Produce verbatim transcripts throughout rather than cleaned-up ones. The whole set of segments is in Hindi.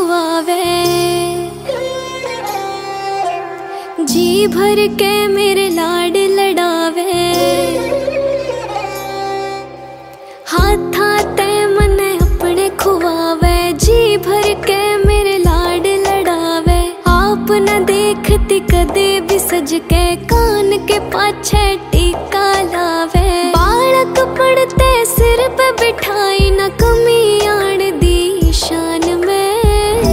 खुआवे, जी भर के मेरे लाड लड़ावे। हाथ हाथे मने अपने खुआवे, जी भर के मेरे लाड लड़ावे। आप न देखती कदे भी सज के, कान के पाछे टीका लावे। बालक पड़ते सिर पे बिठाई, न कमी आन दी शान में।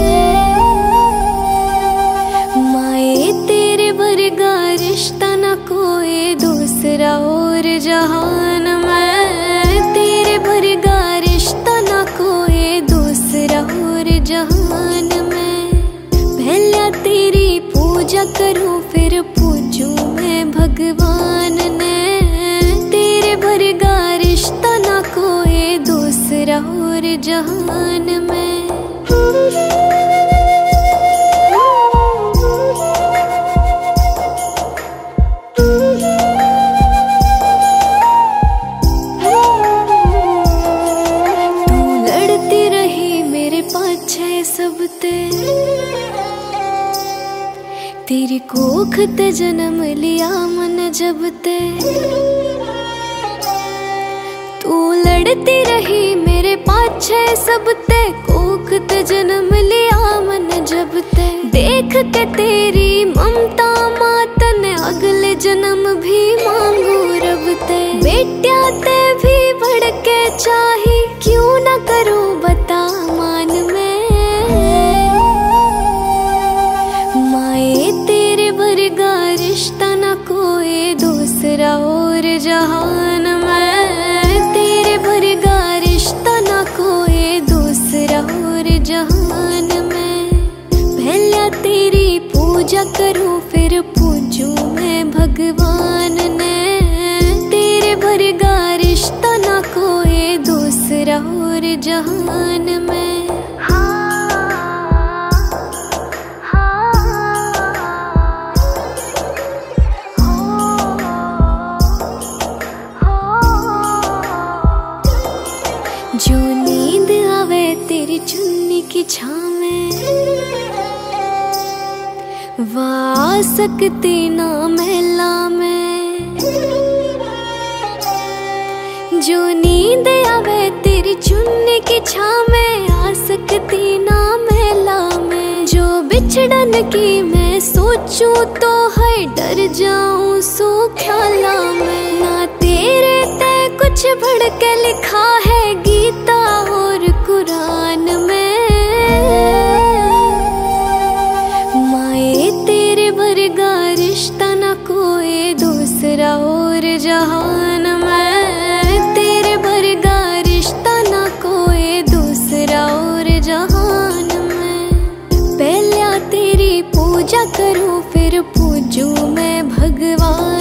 माए तेरे वर्गा रिश्ता न कोई दूसरा और जहान में। तेरे वर्गा रिश्ता न कोई दूसरा और जहान में। पहले तेरी पूजा करूं फिर पूजूं मैं भगवान ने। तेरे वर्गा रिश्ता ना कोई दूसरा और जहान में। तू लड़ती रही मेरे पाछे सबते, तेरी कोख ते जन्म लिया मन जब ते। तू लड़ती रही मेरे पाछे सब ते, कोख ते जन्म लिया मन जब ते। देख के तेरी ममता मात ने, अगले जन्म भी मांगू रब ते। बेटिया ते भी बढ़ के चाही, क्यों न करूं बता मान में। रिश्ता न कोई दूसरा और जहान में। तेरे वर्गा रिश्ता न कोई दूसरा और जहान में। पहले तेरी पूजा करूं फिर पूजूं मैं भगवान ने। तेरे वर्गा रिश्ता न कोई दूसरा और जहान में। जो नींद आवे तेरी चुन्नी की छाँव में, वाह सकती ना महला में। जो नींद आवे तेरी चुन्नी की छाँव में, आ सकती ना महला में। जो बिछड़न की मैं सोचूं तो है डर जाऊं सो ख्याला में। ना तेरे ते कुछ बढ़ के लिखा है गीता और कुरान में। माए तेरे वर्गा रिश्ता न कोई दूसरा और जहान में। तेरे वर्गा रिश्ता न कोई दूसरा और जहान में। पहले तेरी पूजा करूं फिर पूजूं मैं भगवान।